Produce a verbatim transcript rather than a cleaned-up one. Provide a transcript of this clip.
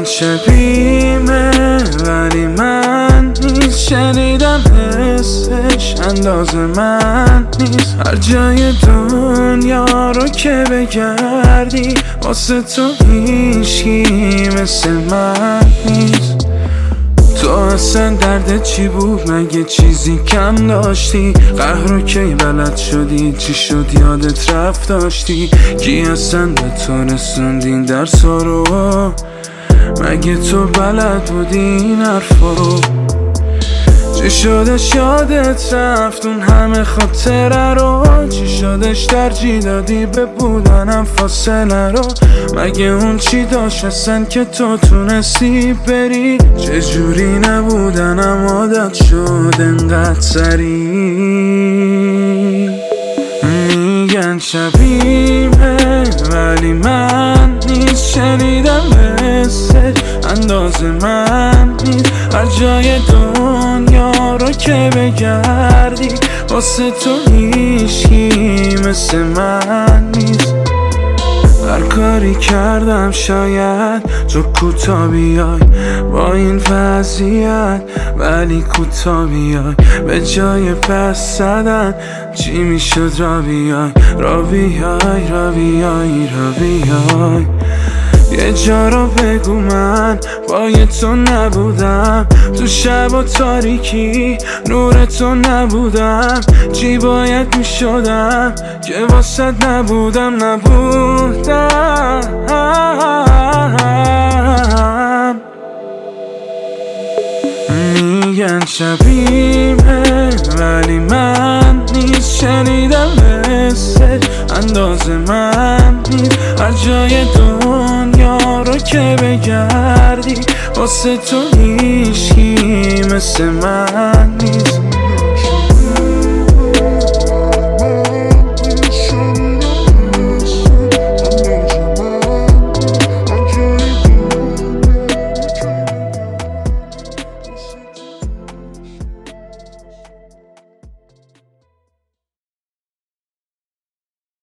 شبیمه ولی من نیست، شنیدم حسش انداز من نیست. هر جای دنیا رو که بگردی واسه تو هیچکی مثل من نیست. تو اصلا درد چی بود؟ مگه چیزی کم داشتی؟ قهر رو کی بلد شدی؟ چی شد یادت رفت داشتی؟ کی اصلا به تو رسوندین درس رو؟ مگه تو بلد بودی این حرفا رو؟ چی شدش یادت رفت اون همه خاطره رو؟ چی شدش ترجیح دادی به بودنم فاصله رو؟ مگه اون چی داشت اصلا که تو تونستی بری؟ چجوری نبودنم عادت شد انقدر سریع؟ میگن شبیمه ولی من نیست، شنیدم مثل انداز من نیست. هر جای دنیا رو که بگردی واسه تو هیچکی مثل من نیست. هر کاری کردم شاید تو کوتا بیای با این وضعیت، ولی کوتا بیای به جای پس زدن چی میشد؟ را بیای را بیای را بیای را بیای یه جا رو بگو من با تو نبودم، تو شب و تاریکی نور تو نبودم. چی باید میشدم که واسه نبودم نبودم؟ میگن شبیمه ولی من نیست، شنیدم مثل انداز من نیست. هر جای دنیا رو که بگردی واسه تو هیچکی مثل من